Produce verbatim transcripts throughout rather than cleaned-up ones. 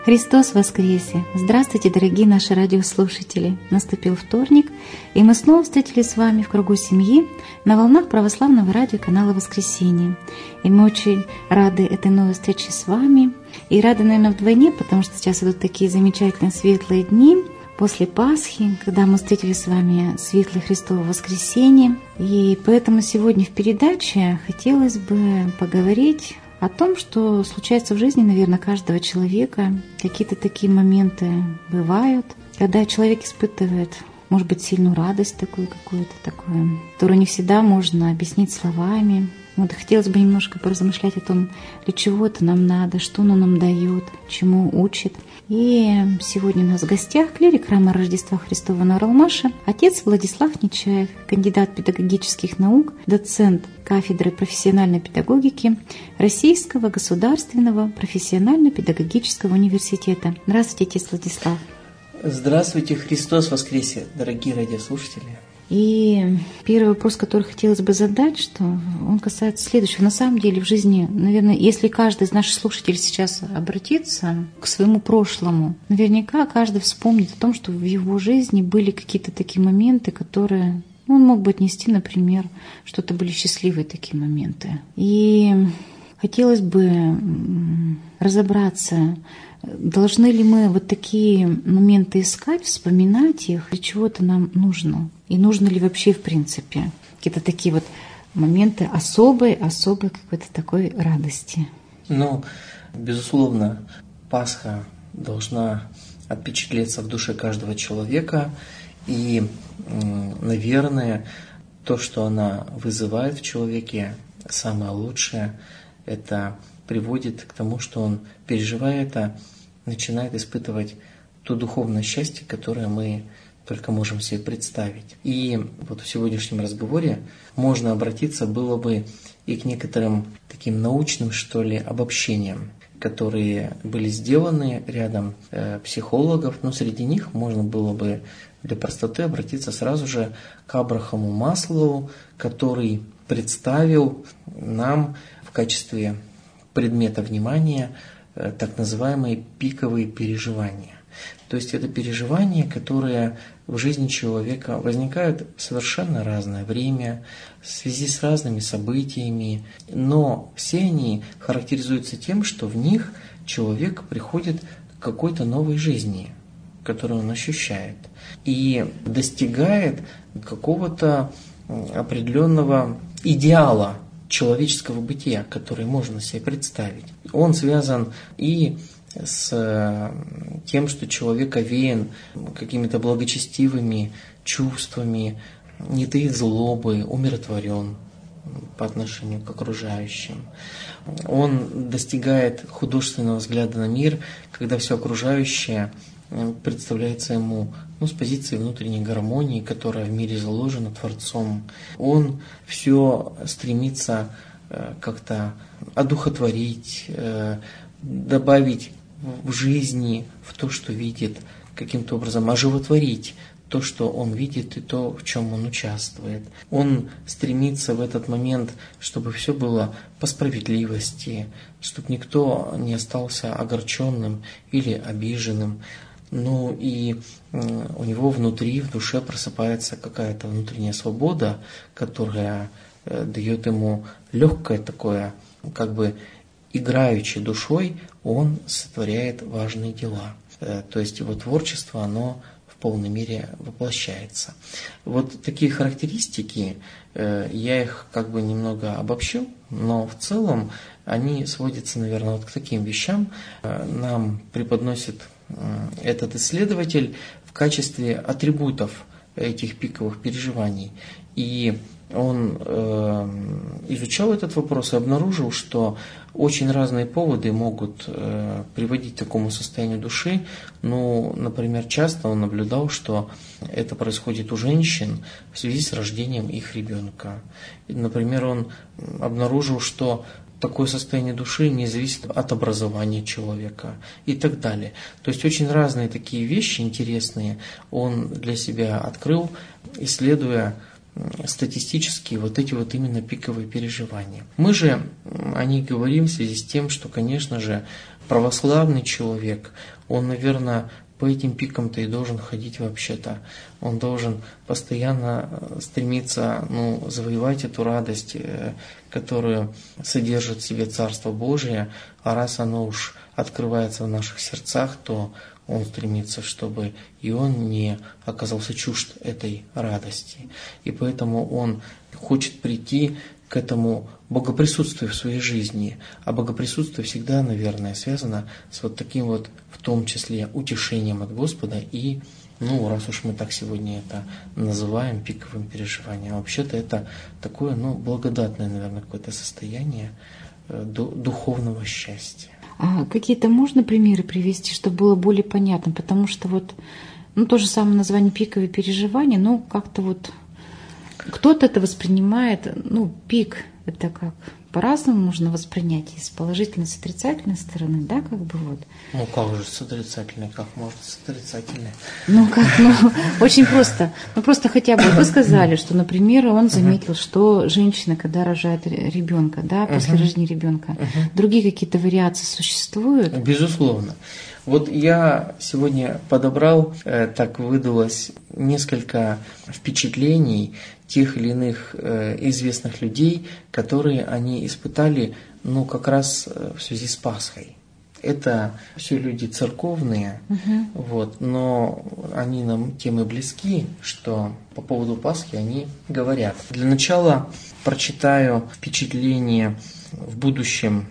Христос воскресе! Здравствуйте, дорогие наши радиослушатели! Наступил вторник, и мы снова встретились с вами в кругу семьи на волнах православного радиоканала «Воскресенье». И мы очень рады этой новой встрече с вами. И рады, наверное, вдвойне, потому что сейчас идут такие замечательные светлые дни после Пасхи, когда мы встретились с вами светлое Христово воскресенье. И поэтому сегодня в передаче хотелось бы поговорить о том, что случается в жизни, наверное, каждого человека. Какие-то такие моменты бывают, когда человек испытывает, может быть, сильную радость такую какую-то такую, которую не всегда можно объяснить словами. Вот хотелось бы немножко поразмышлять о том, для чего это нам надо, что оно нам дает, чему учит. И сегодня у нас в гостях клирик храма Рождества Христова на Уралмаше, отец Владислав Нечаев, кандидат педагогических наук, доцент кафедры профессиональной педагогики Российского государственного профессионально-педагогического университета. Здравствуйте, отец Владислав. Здравствуйте, Христос воскресе, дорогие радиослушатели. И первый вопрос, который хотелось бы задать, что он касается следующего. На самом деле в жизни, наверное, если каждый из наших слушателей сейчас обратится к своему прошлому, наверняка каждый вспомнит о том, что в его жизни были какие-то такие моменты, которые он мог бы отнести, например, что это были счастливые такие моменты. И хотелось бы разобраться, должны ли мы вот такие моменты искать, вспоминать их, для чего это нам нужно? И нужно ли вообще, в принципе, какие-то такие вот моменты особой, особой какой-то такой радости? Ну, безусловно, Пасха должна отпечатлеться в душе каждого человека. И, наверное, то, что она вызывает в человеке, самое лучшее, это приводит к тому, что он, переживая это, начинает испытывать то духовное счастье, которое мы только можем себе представить. И вот в сегодняшнем разговоре можно обратиться было бы и к некоторым таким научным, что ли, обобщениям, которые были сделаны рядом э, психологов, но среди них можно было бы для простоты обратиться сразу же к Абрахаму Маслоу, который представил нам в качестве предмета внимания э, так называемые пиковые переживания. То есть это переживания, которые в жизни человека возникают в совершенно разное время, в связи с разными событиями, но все они характеризуются тем, что в них человек приходит к какой-то новой жизни, которую он ощущает, и достигает какого-то определенного идеала человеческого бытия, который можно себе представить. Он связан и с тем, что человек овеян какими-то благочестивыми чувствами, не таит злобы, умиротворен по отношению к окружающим. Он достигает художественного взгляда на мир, когда все окружающее представляется ему ну, с позиции внутренней гармонии, которая в мире заложена Творцом. Он все стремится как-то одухотворить, добавить в жизни, в то, что видит, каким-то образом оживотворить то, что он видит и то, в чем он участвует. Он стремится в этот момент, чтобы все было по справедливости, чтобы никто не остался огорченным или обиженным. Ну и у него внутри, в душе просыпается какая-то внутренняя свобода, которая дает ему легкое такое, как бы играючи душой, он сотворяет важные дела. То есть его творчество, оно в полной мере воплощается. Вот такие характеристики, я их как бы немного обобщил, но в целом они сводятся, наверное, вот к таким вещам. Нам преподносит этот исследователь в качестве атрибутов этих пиковых переживаний. И он э, изучал этот вопрос и обнаружил, что очень разные поводы могут э, приводить к такому состоянию души. Ну, например, часто он наблюдал, что это происходит у женщин в связи с рождением их ребенка. И, например, он обнаружил, что такое состояние души не зависит от образования человека и так далее. То есть очень разные такие вещи интересные он для себя открыл, исследуя статистически вот эти вот именно пиковые переживания. Мы же о них говорим в связи с тем, что, конечно же, православный человек, он, наверное, по этим пикам-то и должен ходить вообще-то. Он должен постоянно стремиться, ну, завоевать эту радость, которую содержит в себе Царство Божие, а раз оно уж открывается в наших сердцах, то он стремится, чтобы и он не оказался чужд этой радости. И поэтому он хочет прийти к этому богоприсутствию в своей жизни. А богоприсутствие всегда, наверное, связано с вот таким вот, в том числе, утешением от Господа и, ну, раз уж мы так сегодня это называем пиковым переживанием, а вообще-то это такое, ну, благодатное, наверное, какое-то состояние духовного счастья. А какие-то можно примеры привести, чтобы было более понятно? Потому что вот, ну, то же самое название пиковые переживания, но как-то вот кто-то это воспринимает, ну, пик, это как по-разному можно воспринять, и с положительной, с отрицательной стороны, да, как бы вот. Ну, как же с отрицательной, как может с отрицательной? Ну, как, ну, очень просто. Ну, просто хотя бы вы сказали, что, например, он заметил, uh-huh. что женщина, когда рожает ребенка, да, после uh-huh. рождения ребенка, uh-huh. другие какие-то вариации существуют? Безусловно. Вот я сегодня подобрал, э, так выдалось, несколько впечатлений тех или иных э, известных людей, которые они испытали, ну, как раз в связи с Пасхой. Это все люди церковные, uh-huh. вот, но они нам тем и близки, что по поводу Пасхи они говорят. Для начала прочитаю впечатление в будущем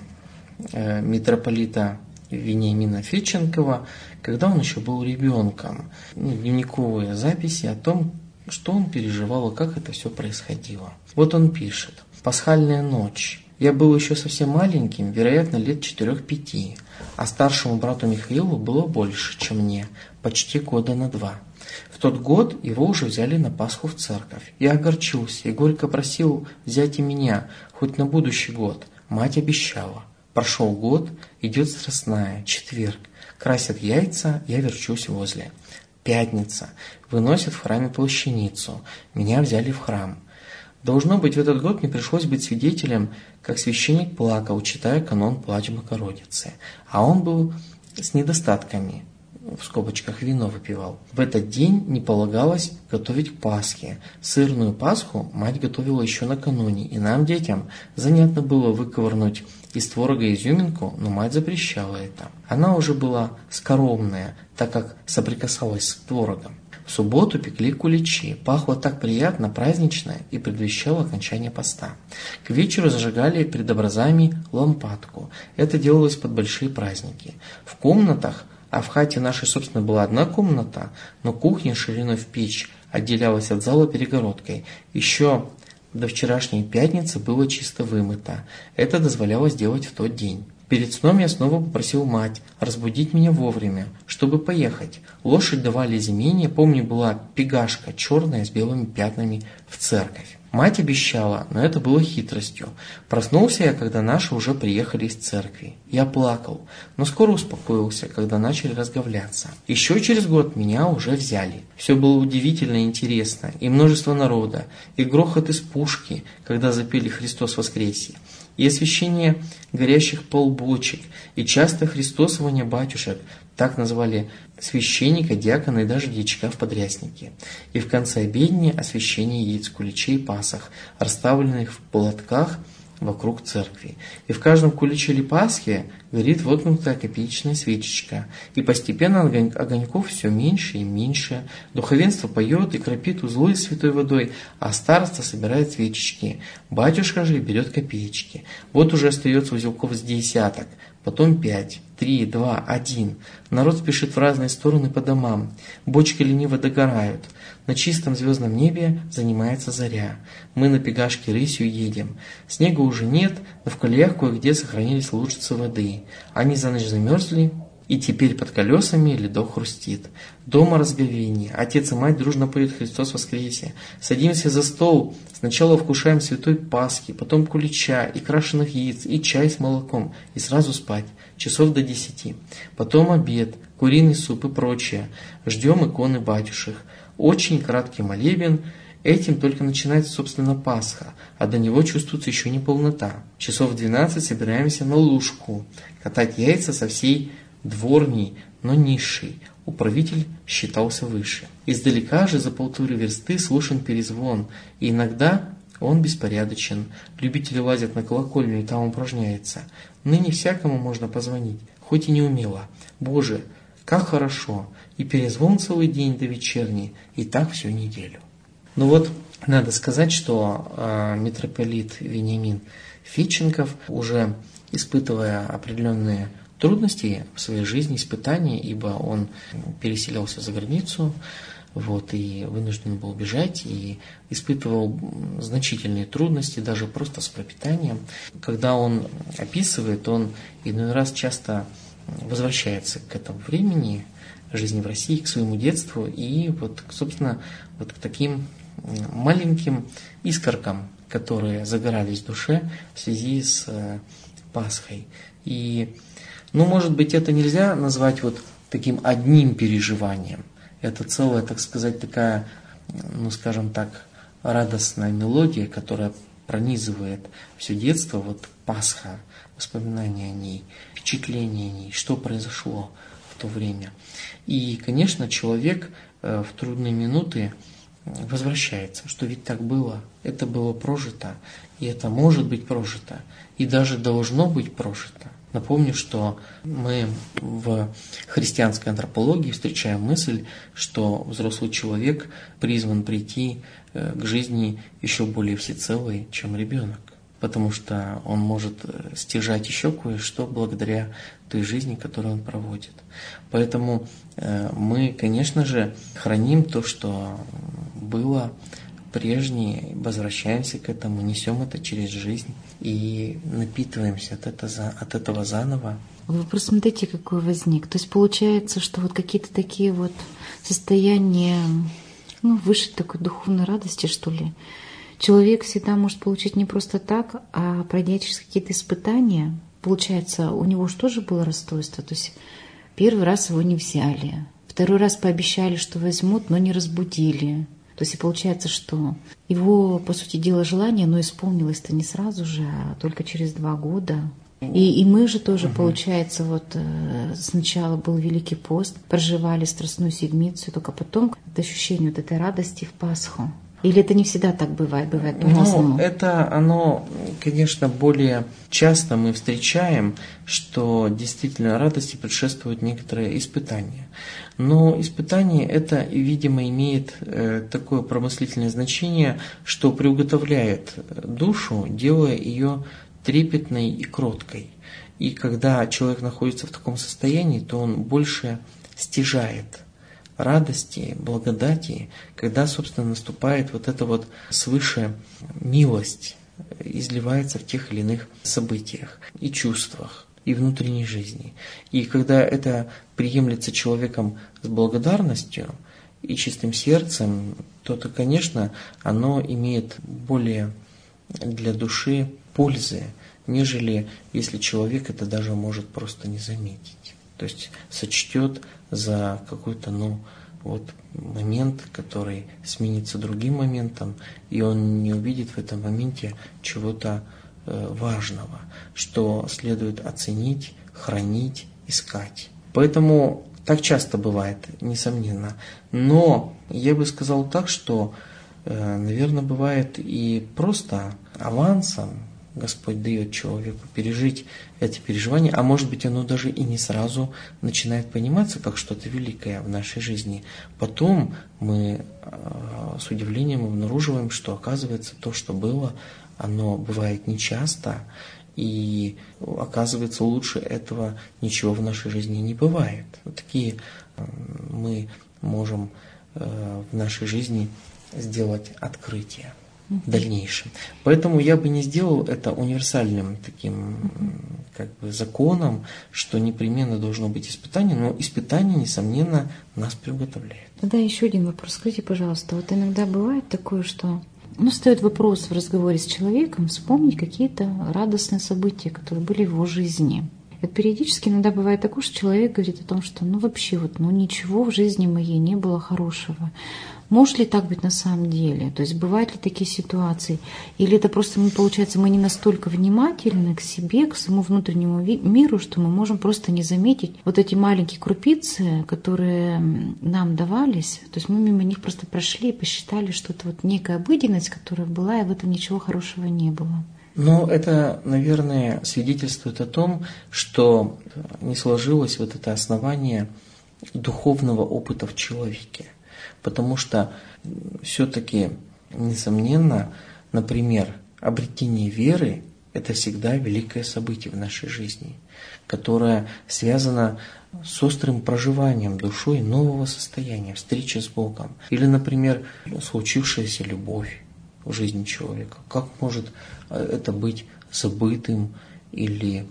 э, митрополита Вениамина Федченкова, когда он еще был ребенком. Ну, дневниковые записи о том, что он переживал и как это все происходило. Вот он пишет. «Пасхальная ночь. Я был еще совсем маленьким, вероятно, лет четырех-пяти, а старшему брату Михаилу было больше, чем мне, почти года на два. В тот год его уже взяли на Пасху в церковь. Я огорчился и горько просил взять и меня, хоть на будущий год. Мать обещала. Прошел год, идет страстная, четверг. Красят яйца, я верчусь возле. Пятница. Выносят в храме плащаницу. Меня взяли в храм. Должно быть, в этот год мне пришлось быть свидетелем, как священник плакал, читая канон «Плач Богородицы». А он был с недостатками, в скобочках вино выпивал. В этот день не полагалось готовить к Пасхе. Сырную Пасху мать готовила еще накануне, и нам, детям, занятно было выковырнуть из творога изюминку, но мать запрещала это. Она уже была скоромная, так как соприкасалась с творогом. В субботу пекли куличи, пахло так приятно, празднично и предвещало окончание поста. К вечеру зажигали перед образами лампадку. Это делалось под большие праздники. В комнатах, а в хате нашей, собственно, была одна комната, но кухня шириной в печь отделялась от зала перегородкой. Еще до вчерашней пятницы было чисто вымыто. Это дозволялось делать в тот день. Перед сном я снова попросил мать разбудить меня вовремя, чтобы поехать. Лошадь давали из имения, помню, была пегашка черная с белыми пятнами в церковь. Мать обещала, но это было хитростью. Проснулся я, когда наши уже приехали из церкви. Я плакал, но скоро успокоился, когда начали разговляться. Еще через год меня уже взяли. Все было удивительно интересно, и множество народа, и грохот из пушки, когда запели «Христос воскресе», и освещение горящих полбочек, и часто христосование батюшек, так назвали священника, диакона и даже дьячка в подряснике. И в конце обедни освящение яиц, куличей, пасах, расставленных в полотках вокруг церкви. И в каждом куличе или пасхе горит воткнутая копеечная свечечка. И постепенно огоньков все меньше и меньше. Духовенство поет и кропит узлы святой водой, а староста собирает свечечки. Батюшка же берет копеечки. Вот уже остается узелков с десяток, потом пять, три, два, один. Народ спешит в разные стороны по домам. Бочки лениво догорают. На чистом звездном небе занимается заря. Мы на пегашке рысью едем. Снега уже нет, но в колеях кое-где сохранились лужицы воды. Они за ночь замерзли, и теперь под колесами ледок хрустит. Дома разговение. Отец и мать дружно поют «Христос воскресе». Садимся за стол. Сначала вкушаем святой Пасхи, потом кулича и крашеных яиц, и чай с молоком, и сразу спать. Часов до десяти. Потом обед, куриный суп и прочее. Ждем иконы батюшек. Очень краткий молебен, Этим только начинается, собственно, Пасха, а до него чувствуется еще не полнота. Часов в двенадцать собираемся на Лужку, катать яйца со всей дворней, но низшей. Управитель считался выше. Издалека же за полторы версты слышен перезвон, и иногда он беспорядочен. Любители лазят на колокольню и там упражняются. Ныне всякому можно позвонить, хоть и не умело. Боже, как хорошо! И перезвон целый день до вечерней, и так всю неделю. Ну вот, надо сказать, что э, митрополит Вениамин Федченков, уже испытывая определенные трудности в своей жизни, испытания, ибо он переселялся за границу, вот, и вынужден был бежать, и испытывал значительные трудности, даже просто с пропитанием. Когда он описывает, он иной раз часто возвращается к этому времени жизни в России, к своему детству, и вот, собственно, вот к таким маленьким искоркам, которые загорались в душе в связи с Пасхой. И, ну, может быть, это нельзя назвать вот таким одним переживанием. Это целая, так сказать, такая, ну, скажем так, радостная мелодия, которая пронизывает все детство, вот Пасха, воспоминания о ней, впечатления о ней, что произошло в то время. И, конечно, человек в трудные минуты возвращается, что ведь так было, это было прожито, и это может быть прожито, и даже должно быть прожито. Напомню, что мы в христианской антропологии встречаем мысль, что взрослый человек призван прийти к жизни еще более всецелой, чем ребенок, потому что он может стяжать еще кое-что благодаря той жизни, которую он проводит. Поэтому мы, конечно же, храним то, что было прежнее, возвращаемся к этому, несем это через жизнь и напитываемся от этого, от этого заново. Вопрос, смотрите, какой возник. То есть получается, что вот какие-то такие вот состояния, ну, высшей такой духовной радости, что ли, человек всегда может получить не просто так, а пройдя через какие-то испытания. Получается, у него же тоже было расстройство. То есть первый раз его не взяли, второй раз пообещали, что возьмут, но не разбудили. То есть и получается, что его, по сути дела, желание, но исполнилось-то не сразу же, а только через два года. И, и мы же тоже, угу. получается, вот сначала был Великий пост, проживали Страстную Седмицу, только потом это ощущение вот этой радости в Пасху. Или это не всегда так бывает, бывает по-разному? Ну, это оно, конечно, более часто мы встречаем, что действительно радости предшествуют некоторые испытания. Но испытание это, видимо, имеет э, такое промыслительное значение, что приуготовляет душу, делая ее трепетной и кроткой. И когда человек находится в таком состоянии, то он больше стяжает радости, благодати, когда, собственно, наступает вот эта вот свыше милость, изливается в тех или иных событиях и чувствах, и внутренней жизни. И когда это приемлется человеком с благодарностью и чистым сердцем, то, то, конечно, оно имеет более для души пользы, нежели если человек это даже может просто не заметить. То есть сочтет за какой-то, ну, вот момент, который сменится другим моментом, и он не увидит в этом моменте чего-то э, важного, что следует оценить, хранить, искать. Поэтому так часто бывает, несомненно. Но я бы сказал так, что, э, наверное, бывает и просто авансом Господь дает человеку пережить эти переживания, а может быть оно даже и не сразу начинает пониматься как что-то великое в нашей жизни. Потом мы э, с удивлением обнаруживаем, что оказывается то, что было, оно бывает нечасто, и оказывается лучше этого ничего в нашей жизни не бывает. Вот такие э, мы можем э, в нашей жизни сделать открытия в дальнейшем. Поэтому я бы не сделал это универсальным таким как бы законом, что непременно должно быть испытание, но испытание, несомненно, нас приготовляет. Да, еще один вопрос. Скажите, пожалуйста, вот иногда бывает такое, что ну, стоит вопрос в разговоре с человеком вспомнить какие-то радостные события, которые были в его жизни. И периодически иногда бывает такое, что человек говорит о том, что ну вообще вот ну ничего в жизни моей не было хорошего. Может ли так быть на самом деле? То есть бывают ли такие ситуации? Или это просто, мы, получается, мы не настолько внимательны к себе, к своему внутреннему миру, что мы можем просто не заметить вот эти маленькие крупицы, которые нам давались. То есть мы мимо них просто прошли и посчитали, что это вот некая обыденность, которая была, и в этом ничего хорошего не было. Но это, наверное, свидетельствует о том, что не сложилось вот это основание духовного опыта в человеке. Потому что все-таки, несомненно, например, обретение веры – это всегда великое событие в нашей жизни, которое связано с острым проживанием душой нового состояния, встречи с Богом. Или, например, случившаяся любовь в жизни человека. Как может это быть забытым или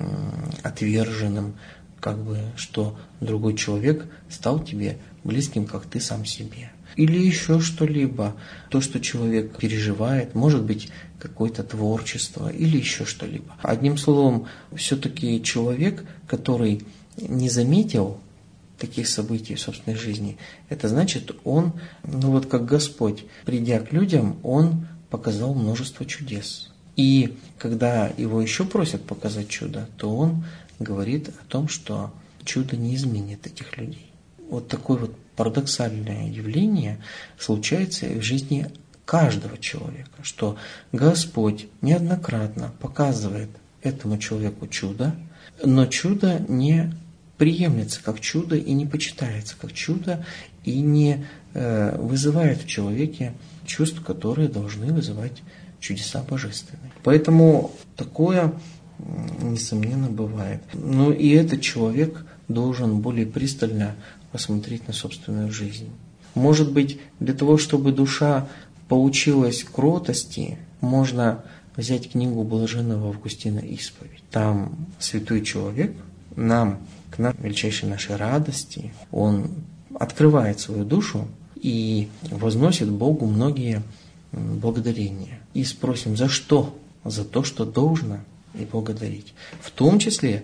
отверженным, как бы, что другой человек стал тебе близким, как ты сам себе. Или еще что-либо, то, что человек переживает, может быть, какое-то творчество или еще что-либо. Одним словом, все-таки человек, который не заметил таких событий в собственной жизни, это значит, он, ну вот как Господь, придя к людям, он показал множество чудес. И когда его еще просят показать чудо, то он говорит о том, что чудо не изменит этих людей. Вот такое вот парадоксальное явление случается в жизни каждого человека, что Господь неоднократно показывает этому человеку чудо, но чудо не приемлется как чудо и не почитается как чудо и не э, вызывает в человеке чувств, которые должны вызывать чудеса божественные. Поэтому такое, несомненно, бывает. Ну и этот человек должен более пристально посмотреть на собственную жизнь. Может быть, для того, чтобы душа поучилась кротости, можно взять книгу блаженного Августина «Исповедь». Там святой человек нам, к нам, величайшей нашей радости, он открывает свою душу и возносит Богу многие благодарения. И спросим, за что? За то, что должно и благодарить. В том числе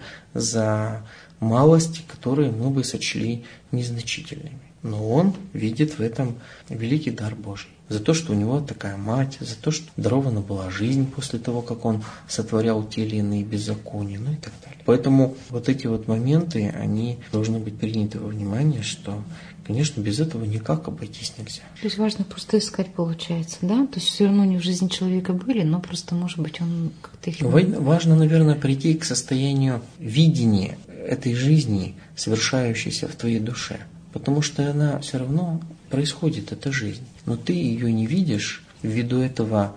за малости, которые мы бы сочли незначительными. Но он видит в этом великий дар Божий. За то, что у него такая мать, за то, что дарована была жизнь после того, как он сотворял те или иные беззакония, ну и так далее. Поэтому вот эти вот моменты, они должны быть приняты во внимание, что, конечно, без этого никак обойтись нельзя. То есть важно просто искать, получается, да? То есть все равно они в жизни человека были, но просто, может быть, он как-то их... Важно, наверное, прийти к состоянию видения этой жизни, совершающейся в твоей душе. Потому что она все равно происходит, эта жизнь. Но ты ее не видишь, ввиду этого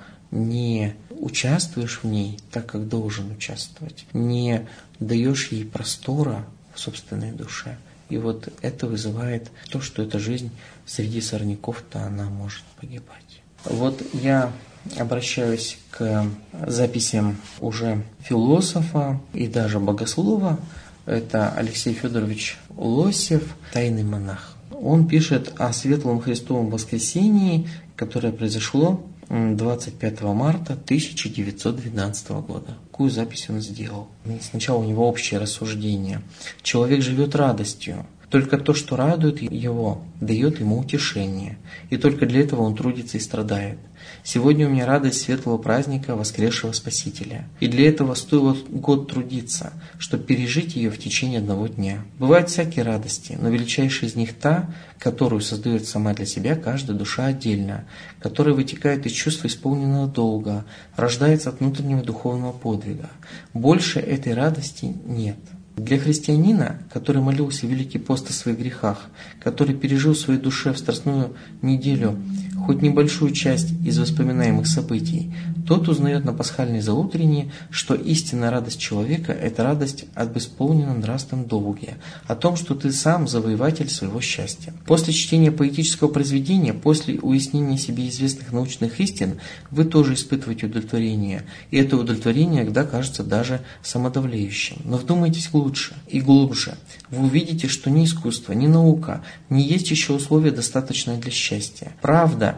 не участвуешь в ней так, как должен участвовать, не даешь ей простора в собственной душе. И вот это вызывает то, что эта жизнь среди сорняков-то она может погибать. Вот я обращаюсь к записям уже философа и даже богослова. Это Алексей Федорович Лосев, тайный монах. Он пишет о светлом Христовом воскресении, которое произошло двадцать пятого марта тысяча девятьсот двенадцатого года. Какую запись он сделал? Сначала у него общее рассуждение. Человек живет радостью. Только то, что радует его, дает ему утешение. И только для этого он трудится и страдает. Сегодня у меня радость светлого праздника воскресшего Спасителя. И для этого стоило год трудиться, чтобы пережить ее в течение одного дня. Бывают всякие радости, но величайшая из них та, которую создает сама для себя каждая душа отдельно, которая вытекает из чувства исполненного долга, рождается от внутреннего духовного подвига. Больше этой радости нет. Для христианина, который молился Великий пост о своих грехах, который пережил в своей душе в страстную неделю хоть небольшую часть из воспоминаемых событий, тот узнает на пасхальной заутренней, что истинная радость человека – это радость об исполненном нравственном долге, о том, что ты сам завоеватель своего счастья. После чтения поэтического произведения, после уяснения себе известных научных истин, вы тоже испытываете удовлетворение, и это удовлетворение иногда кажется даже самодовлеющим. Но вдумайтесь лучше и глубже. Вы увидите, что ни искусство, ни наука не есть еще условие, достаточное для счастья. Правда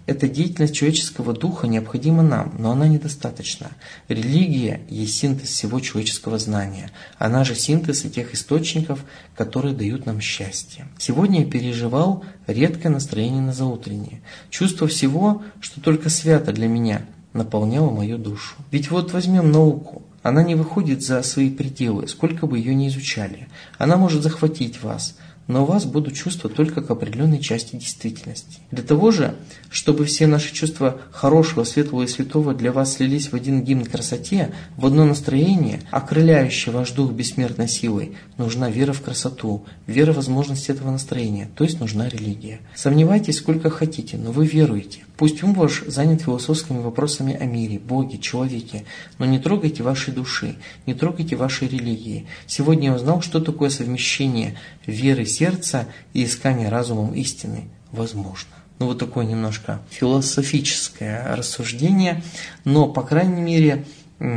Эта деятельность человеческого духа необходима нам, но она недостаточна. Религия есть синтез всего человеческого знания. Она же синтез и тех источников, которые дают нам счастье. Сегодня я переживал редкое настроение на заутреннее. Чувство всего, что только свято для меня, наполняло мою душу. Ведь вот возьмем науку. Она не выходит за свои пределы, сколько бы ее ни изучали. Она может захватить вас, но у вас будут чувства только к определенной части действительности. Для того же, чтобы все наши чувства хорошего, светлого и святого для вас слились в один гимн красоте, в одно настроение, окрыляющее ваш дух бессмертной силой, нужна вера в красоту, вера в возможность этого настроения, то есть нужна религия. Сомневайтесь сколько хотите, но вы веруете. Пусть ум ваш занят философскими вопросами о мире, Боге, человеке, но не трогайте вашей души, не трогайте вашей религии. Сегодня я узнал, что такое совмещение веры сердца и искание разумом истины возможно. Ну вот такое немножко философическое рассуждение, но, по крайней мере,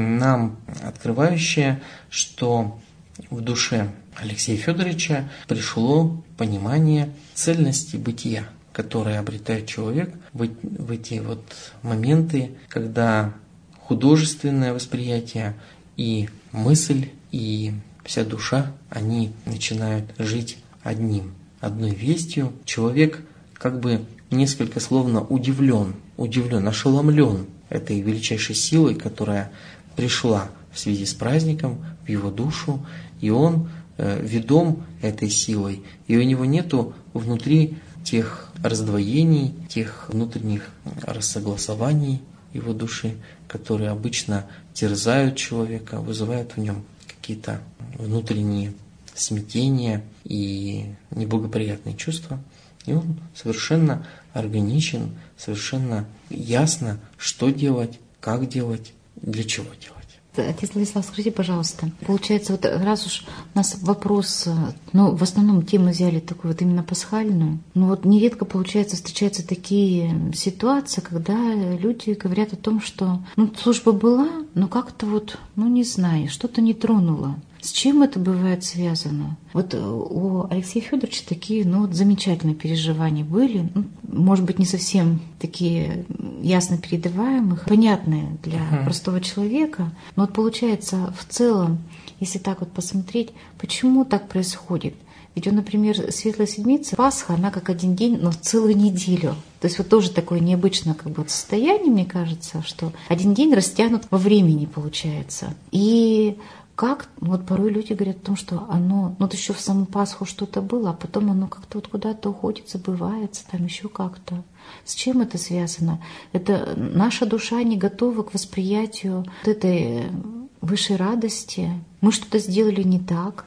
нам открывающее, что в душе Алексея Федоровича пришло понимание цельности бытия, которое обретает человек в, в эти вот моменты, когда художественное восприятие и мысль, и вся душа, они начинают жить одним, одной вестью. Человек как бы несколько словно удивлен, удивлен, ошеломлен этой величайшей силой, которая пришла в связи с праздником в его душу, и он э, ведом этой силой, и у него нету внутри тех раздвоений, тех внутренних рассогласований его души, которые обычно терзают человека, вызывают в нем какие-то внутренние смятения и неблагоприятные чувства. И он совершенно органичен, совершенно ясно, что делать, как делать, для чего делать. Отец Владислав, скажите, пожалуйста, получается, вот раз уж у нас вопрос, ну, в основном тему взяли такую вот именно пасхальную, но вот нередко, получается, встречаются такие ситуации, когда люди говорят о том, что, ну, служба была, но как-то вот, ну, не знаю, что-то не тронуло. С чем это бывает связано? Вот у Алексея Федоровича такие, ну, вот замечательные переживания были, ну, может быть, не совсем такие ясно передаваемые, понятные для uh-huh. простого человека, но вот получается в целом, если так вот посмотреть, почему так происходит? Ведь он, например, Светлая Седмица, Пасха, она как один день, но в целую неделю. То есть вот тоже такое необычное как бы состояние, мне кажется, что один день растянут во времени, получается. И как, вот порой люди говорят о том, что оно, ну вот еще в саму Пасху что-то было, а потом оно как-то вот куда-то уходит, забывается, там еще как-то. С чем это связано? Это наша душа не готова к восприятию вот этой высшей радости. Мы что-то сделали не так.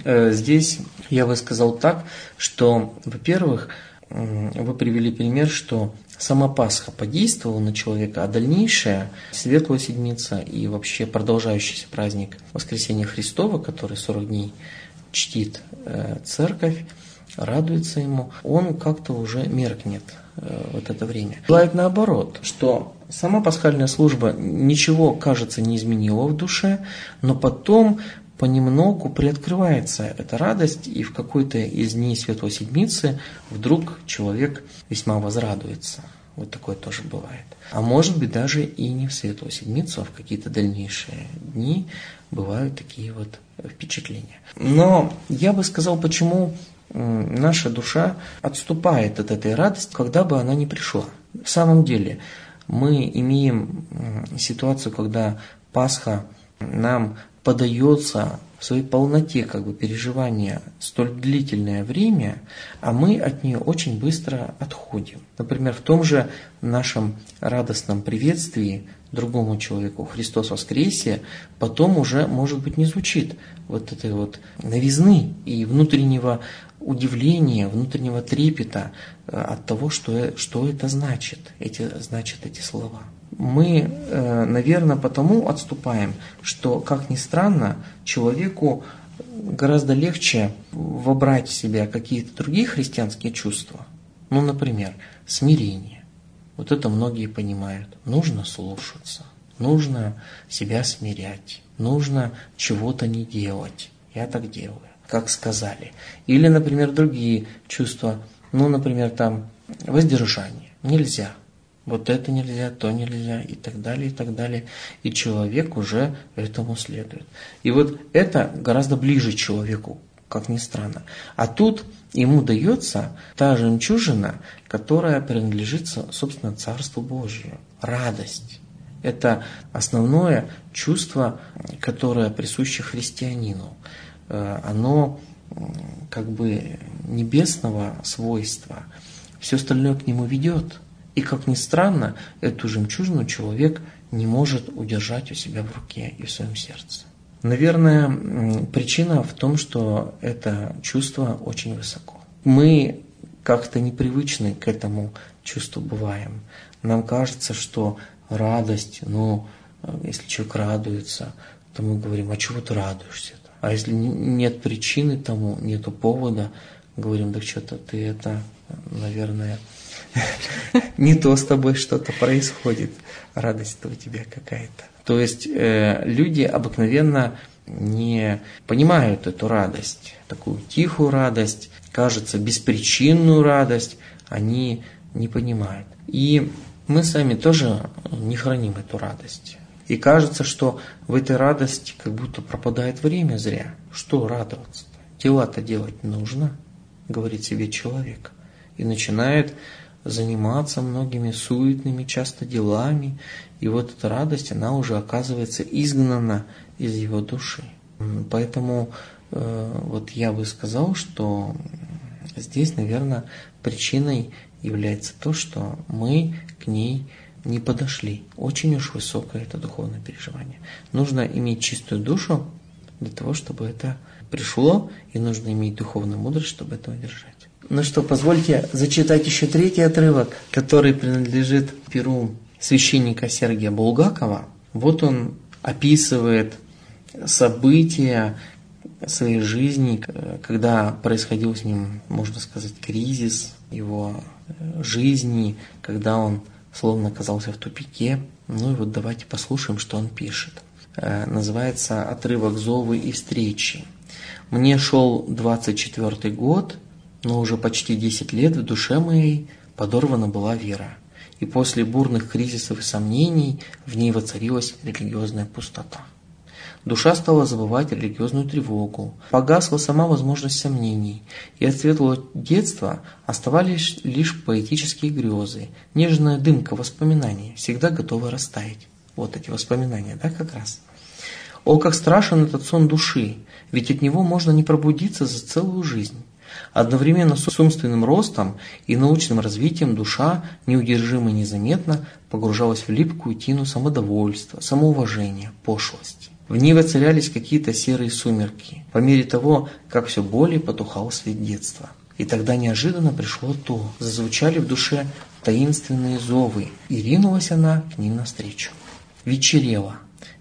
Здесь я бы сказал так, что, во-первых, вы привели пример, что сама Пасха подействовала на человека, а дальнейшая Светлая Седмица и вообще продолжающийся праздник Воскресения Христова, который сорок дней чтит Церковь, радуется ему, он как-то уже меркнет в это время. Бывает наоборот, что сама пасхальная служба ничего, кажется, не изменила в душе, но потом понемногу приоткрывается эта радость, и в какой-то из дней Светлой Седмицы вдруг человек весьма возрадуется. Вот такое тоже бывает. А может быть, даже и не в Светлую Седмицу, а в какие-то дальнейшие дни бывают такие вот впечатления. Но я бы сказал, почему наша душа отступает от этой радости, когда бы она ни пришла. В самом деле, мы имеем ситуацию, когда Пасха нам подается в своей полноте как бы переживания столь длительное время, а мы от нее очень быстро отходим. Например, в том же нашем радостном приветствии другому человеку «Христос воскресе», потом уже, может быть, не звучит вот этой вот новизны и внутреннего удивления, внутреннего трепета от того, что, что это значит, эти, значит эти слова. Мы, наверное, потому отступаем, что, как ни странно, человеку гораздо легче вобрать в себя какие-то другие христианские чувства. Ну, например, смирение. Вот это многие понимают. Нужно слушаться, нужно себя смирять, нужно чего-то не делать. Я так делаю, как сказали. Или, например, другие чувства. Ну, например, там воздержание. Нельзя. Вот это нельзя, то нельзя, и так далее, и так далее. И человек уже этому следует. И вот это гораздо ближе человеку, как ни странно. А тут ему дается та жемчужина, которая принадлежит, собственно, Царству Божию. Радость. Это основное чувство, которое присуще христианину. Оно как бы небесного свойства. Все остальное к нему ведет. И, как ни странно, эту жемчужину человек не может удержать у себя в руке и в своем сердце. Наверное, причина в том, что это чувство очень высоко. Мы как-то непривычны к этому чувству бываем. Нам кажется, что радость, ну, если человек радуется, то мы говорим, а чего ты радуешься? А если нет причины тому, нету повода, говорим, да что-то ты это, наверное, не то с тобой что-то происходит, радость-то у тебя какая-то. То есть э, люди обыкновенно не понимают эту радость, такую тихую радость, кажется, беспричинную радость, они не понимают. И мы сами тоже не храним эту радость. И кажется, что в этой радости как будто пропадает время зря. Что радоваться-то? Дела-то делать нужно, говорит себе человек. И начинает заниматься многими суетными часто делами. И вот эта радость, она уже оказывается изгнана из его души. Поэтому э, вот я бы сказал, что здесь, наверное, причиной является то, что мы к ней не подошли. Очень уж высокое это духовное переживание. Нужно иметь чистую душу для того, чтобы это пришло, и нужно иметь духовную мудрость, чтобы это удержать. Ну что, позвольте зачитать еще третий отрывок, который принадлежит перу священника Сергия Булгакова. Вот он описывает события своей жизни, когда происходил с ним, можно сказать, кризис его жизни, когда он словно оказался в тупике. Ну и вот давайте послушаем, что он пишет. Называется отрывок «Зовы и встречи». «Мне шел двадцать четвёртый год, но уже почти десять лет в душе моей подорвана была вера, и после бурных кризисов и сомнений в ней воцарилась религиозная пустота. Душа стала забывать религиозную тревогу, погасла сама возможность сомнений, и от светлого детства оставались лишь поэтические грезы, нежная дымка воспоминаний, всегда готовая растаять». Вот эти воспоминания, да, как раз. О, как страшен этот сон души, ведь от него можно не пробудиться за целую жизнь. Одновременно с умственным ростом и научным развитием душа неудержимо и незаметно погружалась в липкую тину самодовольства, самоуважения, пошлости. В ней воцарялись какие-то серые сумерки, по мере того, как все более потухал свет детства. И тогда неожиданно пришло то, зазвучали в душе таинственные зовы, и ринулась она к ним навстречу. Вечерело.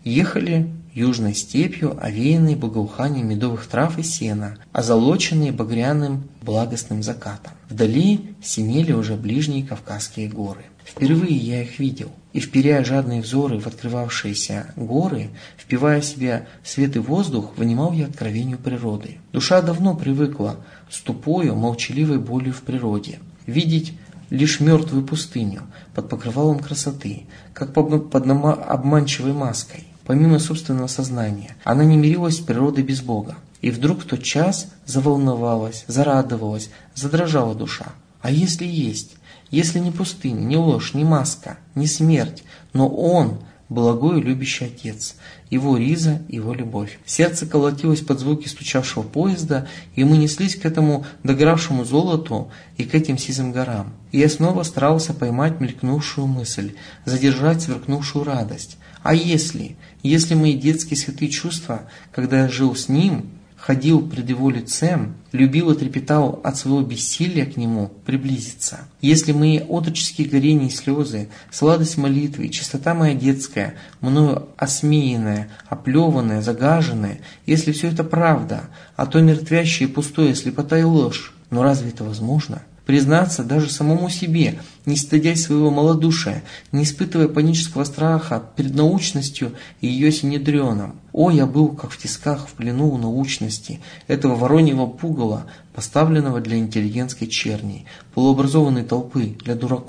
Ехали южной степью, овеянной благоуханием медовых трав и сена, озолоченные багряным благостным закатом. Вдали синели уже ближние Кавказские горы. Впервые я их видел, и, вперяя жадные взоры в открывавшиеся горы, впивая в себя свет и воздух, вынимал я откровению природы. Душа давно привыкла с тупою, молчаливой болью в природе видеть лишь мертвую пустыню под покрывалом красоты, как под обманчивой маской. Помимо собственного сознания, она не мирилась с природой без Бога. И вдруг в тот час заволновалась, зарадовалась, задрожала душа. А если есть? Если не пустыня, не ложь, не маска, не смерть, но Он, благой и любящий Отец, Его риза, Его любовь. Сердце колотилось под звуки стучавшего поезда, и мы неслись к этому догравшему золоту и к этим сизым горам. И я снова старался поймать мелькнувшую мысль, задержать сверкнувшую радость. А если, если мои детские святые чувства, когда я жил с Ним, ходил пред Его лицем, любил и трепетал от своего бессилия к Нему приблизиться. Если мои отроческие горения и слезы, сладость молитвы, чистота моя детская, мною осмеянная, оплеванная, загаженная, если все это правда, а то мертвящее и пустое, слепота и ложь, но разве это возможно? Признаться даже самому себе, не стыдясь своего малодушия, не испытывая панического страха перед научностью и ее синедреном. О, я был как в тисках в плену у научности, этого вороньего пугала, поставленного для интеллигентской черни, полуобразованной толпы, для дураков.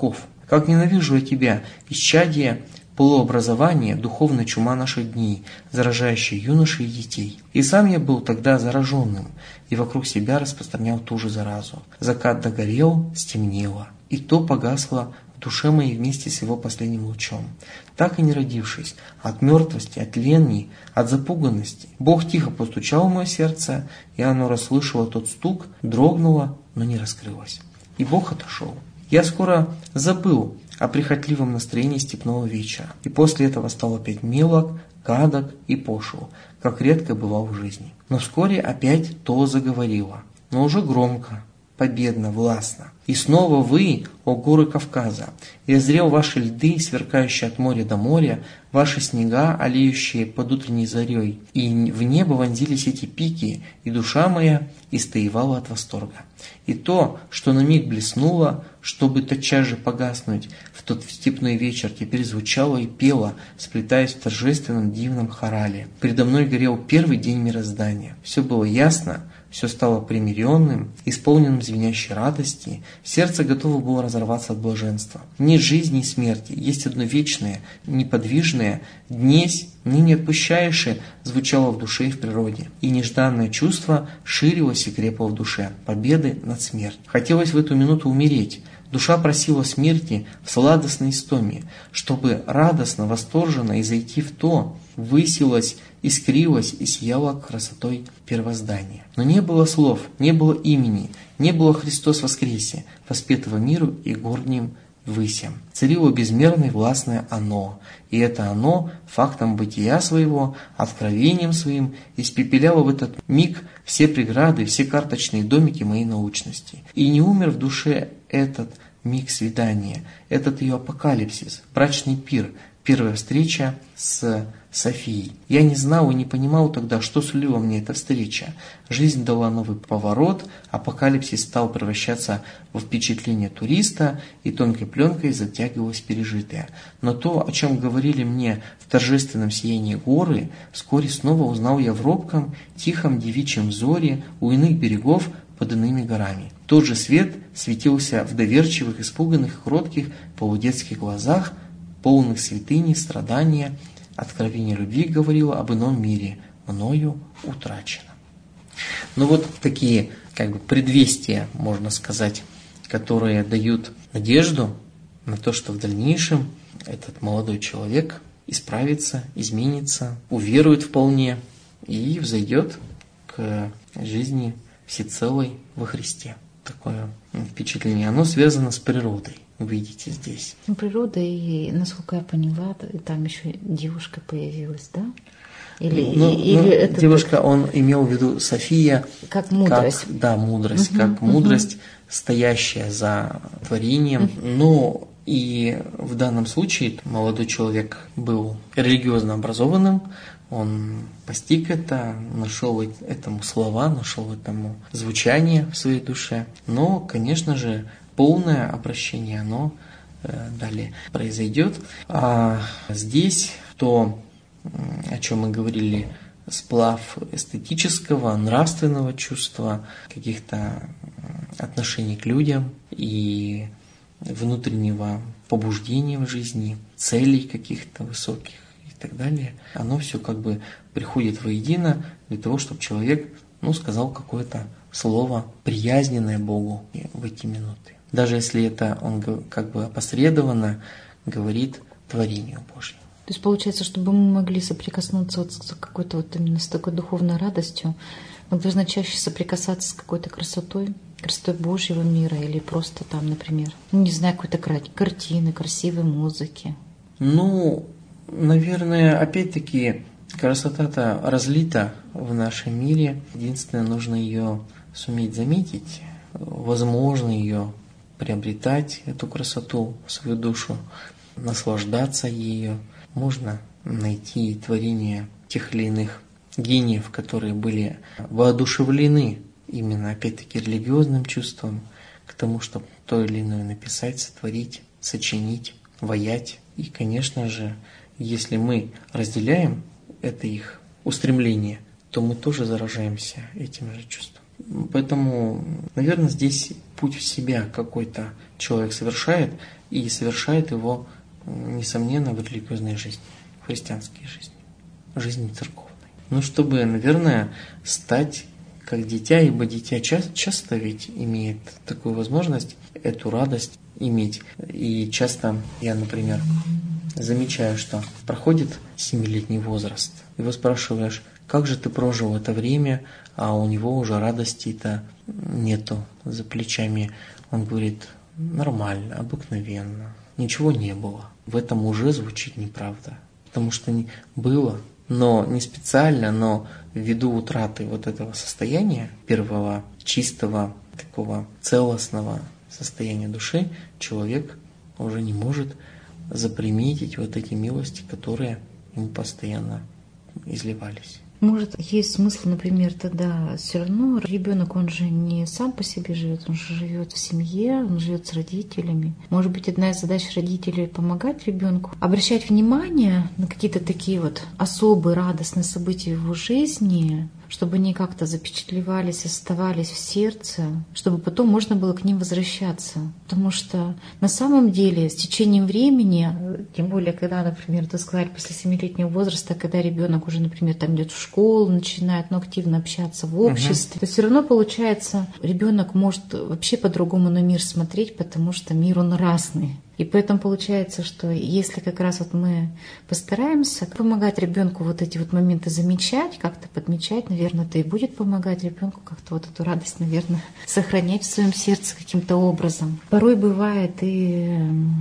Как ненавижу я тебя, исчадие полуобразования, духовная чума наших дней, заражающая юношей и детей. И сам я был тогда зараженным, и вокруг себя распространял ту же заразу. Закат догорел, стемнело, и то погасло в душе моей вместе с его последним лучом. Так и не родившись, от мертвости, от лени, от запуганности, Бог тихо постучал в мое сердце, и оно расслышало тот стук, дрогнуло, но не раскрылось. И Бог отошел. Я скоро забыл о прихотливом настроении степного вечера, и после этого стал опять мелок, гадок и пошел, как редко бывал в жизни. Но вскоре опять то заговорило, но уже громко, победно, властно. И снова вы, о горы Кавказа, я зрел ваши льды, сверкающие от моря до моря, ваши снега, олеющие под утренней зарей, и в небо вонзились эти пики, и душа моя истоевала от восторга. И то, что на миг блеснуло, чтобы тотчас же погаснуть, в тот степной вечер теперь звучало и пело, сплетаясь в торжественном дивном хорале. Передо мной горел первый день мироздания. Все было ясно, все стало примиренным, исполненным звенящей радости, сердце готово было разорваться от блаженства. Нет жизни и смерти, есть одно вечное, неподвижное, днесь, ныне отпущаеше, звучало в душе и в природе. И нежданное чувство ширилось и крепло в душе, победы над смертью. Хотелось в эту минуту умереть. Душа просила смерти в сладостной истоме, чтобы радостно, восторженно изойти в то, высилась, искрилась и сияла красотой первоздания. Но не было слов, не было имени, не было Христос воскресе, воспетого миру и горним высям. Царило безмерное властное Оно, и это Оно фактом бытия своего, откровением своим, испепеляло в этот миг все преграды, все карточные домики моей научности. И не умер в душе этот миг свидания, этот ее апокалипсис, брачный пир, первая встреча с Софией. Я не знал и не понимал тогда, что сулила мне эта встреча. Жизнь дала новый поворот, апокалипсис стал превращаться в впечатление туриста, и тонкой пленкой затягивалось пережитое. Но то, о чем говорили мне в торжественном сиянии горы, вскоре снова узнал я в робком, тихом девичьем взоре у иных берегов под иными горами. Тот же свет светился в доверчивых, испуганных, кротких, полудетских глазах, полных святыни, страдания, откровение любви говорило об ином мире, мною утрачено. Ну вот такие как бы предвестия, можно сказать, которые дают надежду на то, что в дальнейшем этот молодой человек исправится, изменится, уверует вполне и взойдет к жизни всецелой во Христе. Такое впечатление. Оно связано с природой. Вы видите здесь. Природа, и, насколько я поняла, там еще девушка появилась, да? Или, ну, или ну, это девушка, он имел в виду София. Как мудрость. Как, да, мудрость, угу, как угу. мудрость, стоящая за творением. Угу. Ну, и в данном случае молодой человек был религиозно образованным, он постиг это, нашел этому слова, нашел этому звучание в своей душе. Но, конечно же, полное обращение, оно э, далее произойдет. А здесь то, о чем мы говорили, сплав эстетического, нравственного чувства, каких-то отношений к людям и внутреннего побуждения в жизни, целей каких-то высоких и так далее, оно все как бы приходит воедино для того, чтобы человек, ну, сказал какое-то слово приязненное Богу в эти минуты. Даже если это он как бы опосредованно говорит творению Божьему. То есть получается, чтобы мы могли соприкоснуться вот с какой-то вот именно с такой духовной радостью, мы должны чаще соприкасаться с какой-то красотой, красотой Божьего мира или просто там, например, ну, не знаю, какой-то картины, красивой музыки. Ну, наверное, опять-таки красота-то разлита в нашем мире. Единственное, нужно ее суметь заметить, возможно ее приобретать, эту красоту в свою душу, наслаждаться ею. Можно найти творения тех или иных гениев, которые были воодушевлены именно, опять-таки, религиозным чувством к тому, чтобы то или иное написать, сотворить, сочинить, ваять. И, конечно же, если мы разделяем это их устремление, то мы тоже заражаемся этим же чувством. Поэтому, наверное, здесь путь в себя какой-то человек совершает, и совершает его, несомненно, в религиозной жизни, в христианской жизни, жизни церковной. Ну, чтобы, наверное, стать как дитя, ибо дитя часто, часто ведь имеет такую возможность, эту радость иметь. И часто я, например, замечаю, что проходит семилетний возраст, его спрашиваешь, как же ты прожил это время, а у него уже радости-то нету за плечами. Он говорит, нормально, обыкновенно, ничего не было. В этом уже звучит неправда, потому что не было, но не специально, но ввиду утраты вот этого состояния, первого чистого, такого целостного состояния души, человек уже не может заприметить вот эти милости, которые ему постоянно изливались. Может, есть смысл, например, тогда все равно ребенок, он же не сам по себе живет, он же живет в семье, он живет с родителями. Может быть, одна из задач родителей — помогать ребенку, обращать внимание на какие-то такие вот особые радостные события в его жизни, чтобы они как-то запечатлевались, оставались в сердце, чтобы потом можно было к ним возвращаться. Потому что на самом деле с течением времени, тем более, когда, например, ты сказали, после семилетнего возраста, когда ребенок уже, например, там идет в школу, начинает ну, активно общаться в обществе, uh-huh. то все равно получается, ребенок может вообще по-другому на мир смотреть, потому что мир он разный. И поэтому получается, что если как раз вот мы постараемся помогать ребенку вот эти вот моменты замечать, как-то подмечать, наверное, это и будет помогать ребенку как-то вот эту радость, наверное, сохранять в своем сердце каким-то образом. Порой бывает и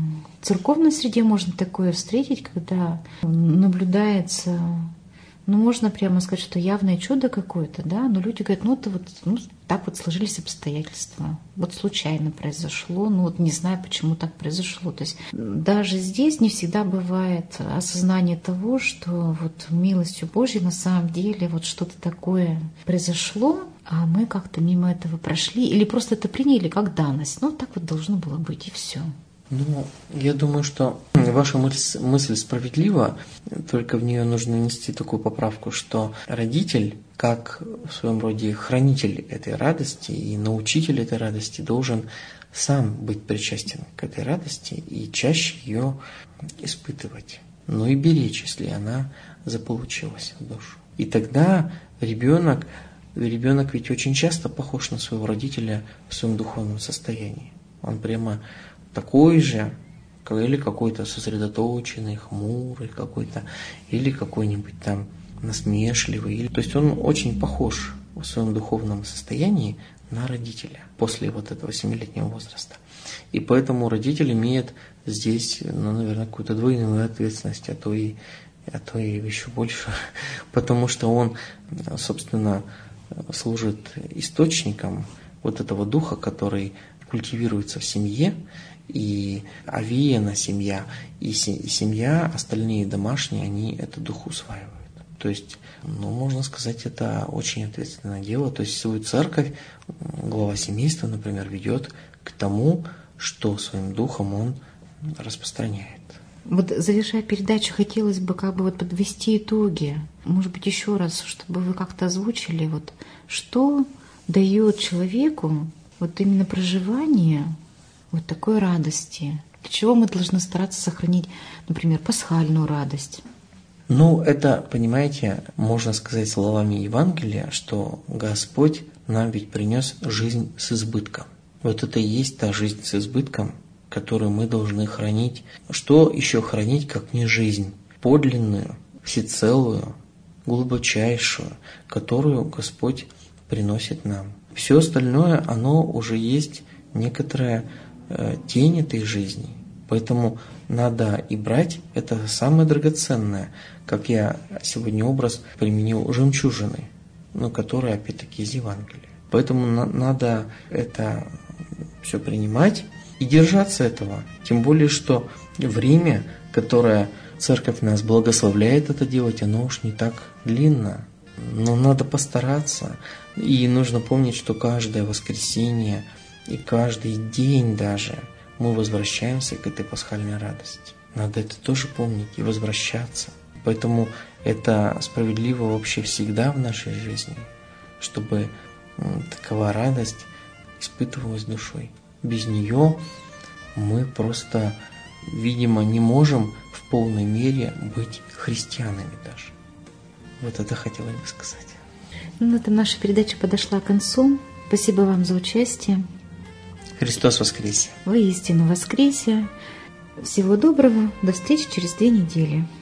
в церковной среде можно такое встретить, когда наблюдается, ну, можно прямо сказать, что явное чудо какое-то, да, но люди говорят, ну, это вот ну, так вот сложились обстоятельства, вот случайно произошло, ну, вот не знаю, почему так произошло. То есть даже здесь не всегда бывает осознание того, что вот милостью Божьей на самом деле вот что-то такое произошло, а мы как-то мимо этого прошли или просто это приняли как данность. Ну, так вот должно было быть, и все. Ну, я думаю, что ваша мысль, мысль справедлива, только в нее нужно внести такую поправку, что родитель, как в своем роде хранитель этой радости и научитель этой радости, должен сам быть причастен к этой радости и чаще ее испытывать, но и беречь, если она заполучилась в душу. И тогда ребенок, ребенок ведь очень часто похож на своего родителя в своем духовном состоянии. Он прямо такой же, или какой-то сосредоточенный, хмурый какой-то, или какой-нибудь там насмешливый. Или... То есть он очень похож в своем духовном состоянии на родителя после вот этого семилетнего возраста. И поэтому родитель имеет здесь, ну, наверное, какую-то двойную ответственность, а то и, а то и еще больше, потому что он, собственно, служит источником вот этого духа, который культивируется в семье, и овеяна семья, и семья, остальные домашние, они этот дух усваивают. То есть, ну, можно сказать, это очень ответственное дело. То есть, свою церковь глава семейства, например, ведет к тому, что своим духом он распространяет. Вот завершая передачу, хотелось бы как бы вот подвести итоги. Может быть, еще раз, чтобы вы как-то озвучили, вот, что дает человеку вот именно проживание вот такой радости. Для чего мы должны стараться сохранить, например, пасхальную радость? Ну, это, понимаете, можно сказать словами Евангелия, что Господь нам ведь принес жизнь с избытком. Вот это и есть та жизнь с избытком, которую мы должны хранить. Что еще хранить, как не жизнь? Подлинную, всецелую, глубочайшую, которую Господь приносит нам. Все остальное, оно уже есть некоторая э, тень этой жизни. Поэтому надо и брать это самое драгоценное, как я сегодня образ применил, жемчужины, но которые опять-таки из Евангелия. Поэтому на, надо это все принимать и держаться этого. Тем более, что время, которое Церковь нас благословляет это делать, оно уж не так длинно. Но надо постараться. И нужно помнить, что каждое воскресенье и каждый день даже мы возвращаемся к этой пасхальной радости. Надо это тоже помнить и возвращаться. Поэтому это справедливо вообще всегда в нашей жизни, чтобы такова радость испытывалась душой. Без нее мы просто, видимо, не можем в полной мере быть христианами даже. Вот это хотелось бы сказать. Ну, на этом наша передача подошла к концу. Спасибо вам за участие. Христос воскресе! Воистину воскресе! Всего доброго! До встречи через две недели.